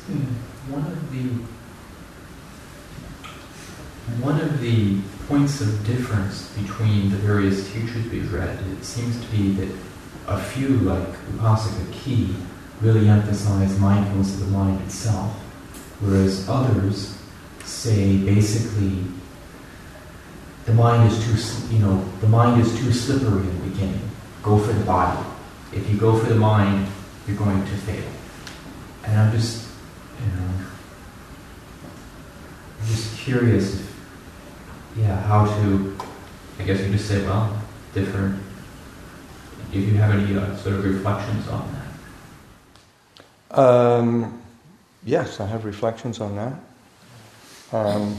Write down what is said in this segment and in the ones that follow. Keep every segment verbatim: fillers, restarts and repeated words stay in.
one of the one of the points of difference between the various teachers we've read, it seems to be that a few, like Upasaka Ki, really emphasize mindfulness of the mind itself, whereas others say basically the mind is too, you know, the mind is too slippery in the beginning. Go for the body. If you go for the mind, you're going to fail. And I'm just, you know, I'm just curious if, yeah, how to, I guess you just say, well, different, if you have any uh, sort of reflections on that. Um, yes, I have reflections on that. Um,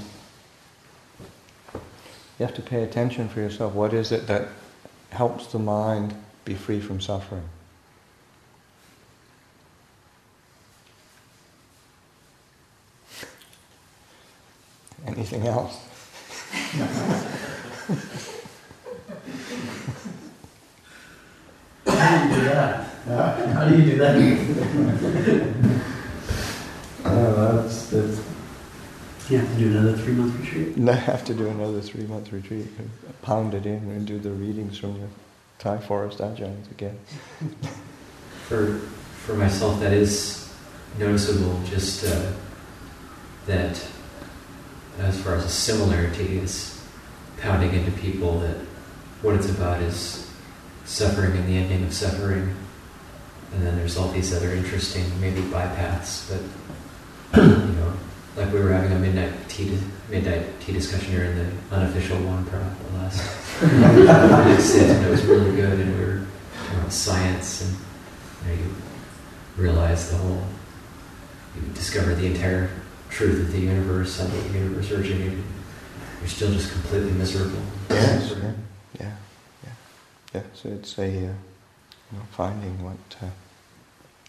you have to pay attention for yourself. What is it that helps the mind be free from suffering? Anything else? How do you do that? How do you do that? uh, that's, that's You have to do another three-month retreat? I have to do another three-month retreat. Pound it in and do the readings from the Thai forest ajahns again. For for myself, that is noticeable. Just uh, that, as far as a similarity, is pounding into people that what it's about is suffering and the ending of suffering, and then there's all these other interesting, maybe bypaths, but you know. Like we were having a midnight tea midnight tea discussion here in the unofficial one pro the last next sit, and it was really good. And we were talking about science, and you know, you realize the whole, you discover the entire truth of the universe, how the universe originated. You're still just completely miserable. Yes, yeah, yeah, yeah. Yeah. So it's a uh, you know, finding what uh,